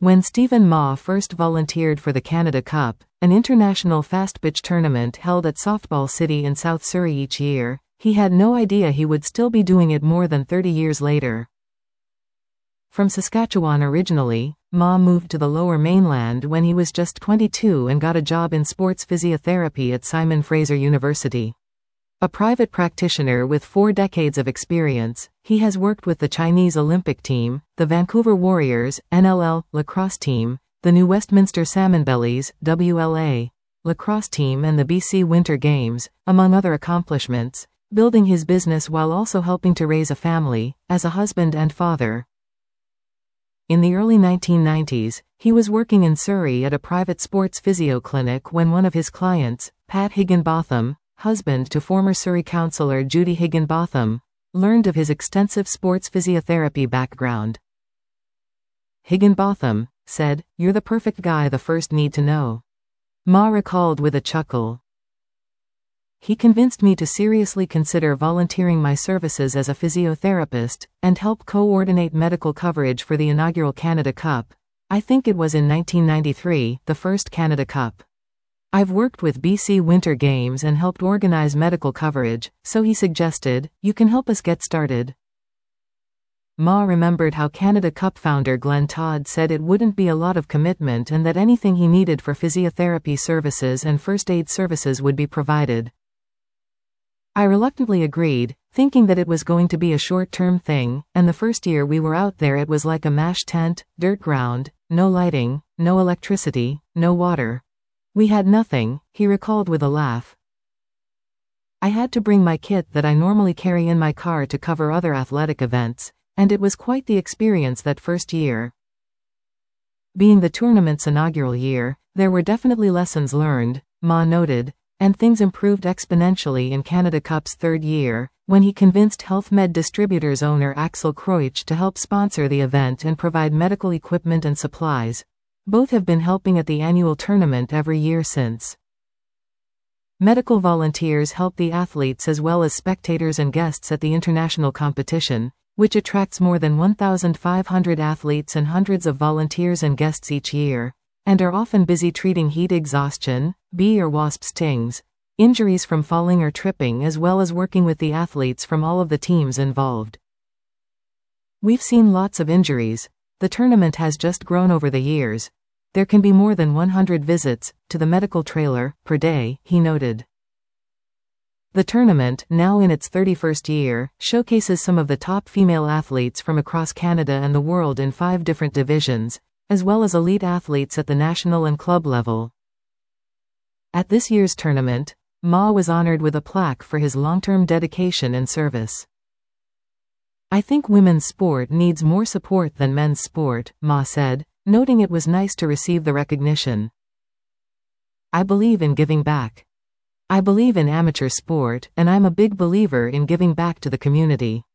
When Stephen Ma first volunteered for the Canada Cup, an international fast-pitch tournament held at Softball City in South Surrey each year, he had no idea he would still be doing it more than 30 years later. From Saskatchewan originally, Ma moved to the Lower Mainland when he was just 22 and got a job in sports physiotherapy at Simon Fraser University. A private practitioner with 4 decades of experience, he has worked with the Chinese Olympic team, the Vancouver Warriors, NLL, lacrosse team, the New Westminster Salmonbellies, WLA, lacrosse team and the BC Winter Games, among other accomplishments, building his business while also helping to raise a family, as a husband and father. In the early 1990s, he was working in Surrey at a private sports physio clinic when one of his clients, Pat Higginbotham, husband to former Surrey councillor Judy Higginbotham, learned of his extensive sports physiotherapy background. Higginbotham said, "You're the perfect guy the first need to know." Ma recalled with a chuckle. He convinced me to seriously consider volunteering my services as a physiotherapist, and help coordinate medical coverage for the inaugural Canada Cup. I think it was in 1993, the first Canada Cup. I've worked with BC Winter Games and helped organize medical coverage, so he suggested, "You can help us get started." Ma remembered how Canada Cup founder Glenn Todd said it wouldn't be a lot of commitment and that anything he needed for physiotherapy services and first aid services would be provided. I reluctantly agreed, thinking that it was going to be a short-term thing, and the first year we were out there it was like a MASH tent, dirt ground, no lighting, no electricity, no water. We had nothing, he recalled with a laugh. I had to bring my kit that I normally carry in my car to cover other athletic events, and it was quite the experience that first year. Being the tournament's inaugural year, there were definitely lessons learned, Ma noted, and things improved exponentially in Canada Cup's third year, when he convinced HealthMed Distributors owner Axel Kreuch to help sponsor the event and provide medical equipment and supplies. Both have been helping at the annual tournament every year since. Medical volunteers help the athletes as well as spectators and guests at the international competition, which attracts more than 1,500 athletes and hundreds of volunteers and guests each year, and are often busy treating heat exhaustion, bee or wasp stings, injuries from falling or tripping, as well as working with the athletes from all of the teams involved. We've seen lots of injuries. The tournament has just grown over the years. There can be more than 100 visits to the medical trailer per day, he noted. The tournament, now in its 31st year, showcases some of the top female athletes from across Canada and the world in 5 different divisions, as well as elite athletes at the national and club level. At this year's tournament, Ma was honored with a plaque for his long-term dedication and service. "I think women's sport needs more support than men's sport," Ma said, noting it was nice to receive the recognition. "I believe in giving back. I believe in amateur sport, and I'm a big believer in giving back to the community."